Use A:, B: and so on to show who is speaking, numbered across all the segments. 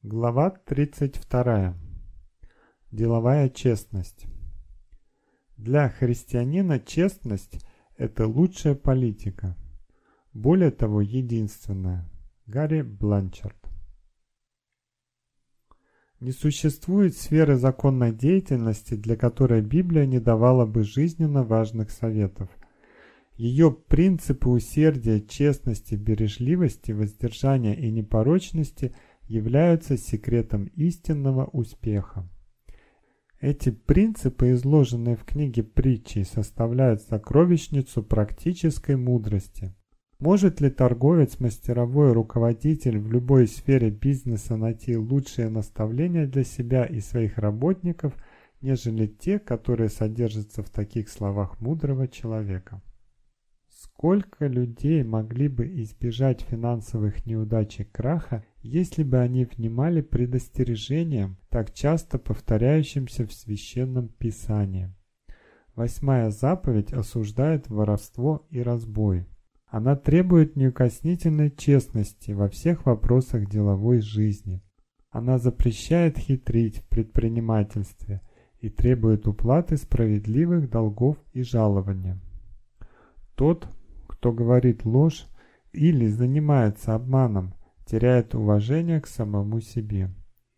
A: Глава 32. Деловая честность. Для христианина честность – это лучшая политика. Более того, единственная. Гарри Бланчард. Не существует сферы законной деятельности, для которой Библия не давала бы жизненно важных советов. Ее принципы усердия, честности, бережливости, воздержания и непорочности являются секретом истинного успеха. Эти принципы, изложенные в книге притчей, составляют сокровищницу практической мудрости. Может ли торговец, мастеровой, руководитель в любой сфере бизнеса найти лучшие наставления для себя и своих работников, нежели те, которые содержатся в таких словах мудрого человека? Сколько людей могли бы избежать финансовых неудач и краха, если бы они внимали предостережениям, так часто повторяющимся в Священном Писании? 8-я заповедь осуждает воровство и разбой. Она требует неукоснительной честности во всех вопросах деловой жизни. Она запрещает хитрить в предпринимательстве и требует уплаты справедливых долгов и жалования. Тот, кто говорит ложь или занимается обманом, теряет уважение к самому себе.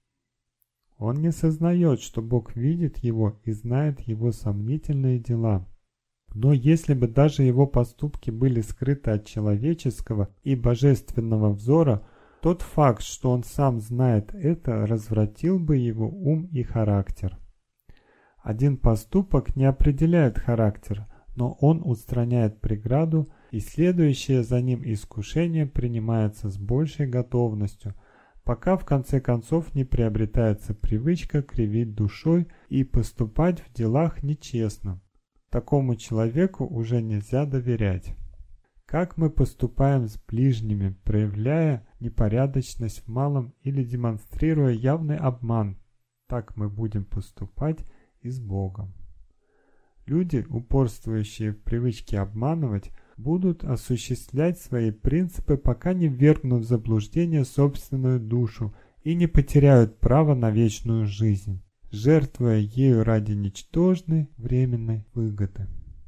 A: Он не сознает, что Бог видит его и знает его сомнительные дела. Но если бы даже его поступки были скрыты от человеческого и божественного взора, тот факт, что он сам знает это, развратил бы его ум и характер. Один поступок не определяет характер, но он устраняет преграду, и следующее за ним искушение принимается с большей готовностью, пока в конце концов не приобретается привычка кривить душой и поступать в делах нечестно. Такому человеку уже нельзя доверять. Как мы поступаем с ближними, проявляя непорядочность в малом или демонстрируя явный обман, так мы будем поступать и с Богом. Люди, упорствующие в привычке обманывать, будут осуществлять свои принципы, пока не ввергнут в заблуждение собственную душу и не потеряют право на вечную жизнь, жертвуя ею ради ничтожной временной выгоды.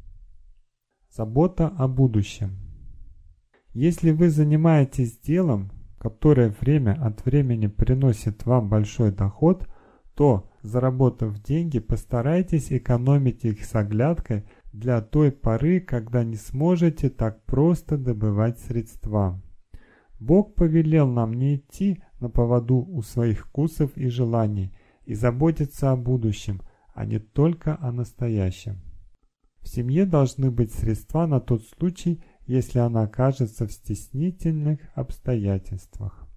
A: Забота о будущем. Если вы занимаетесь делом, которое время от времени приносит вам большой доход, то, заработав деньги, постарайтесь экономить их с оглядкой для той поры, когда не сможете так просто добывать средства. Бог повелел нам не идти на поводу у своих вкусов и желаний и заботиться о будущем, а не только о настоящем. В семье должны быть средства на тот случай, если она окажется в стеснительных обстоятельствах.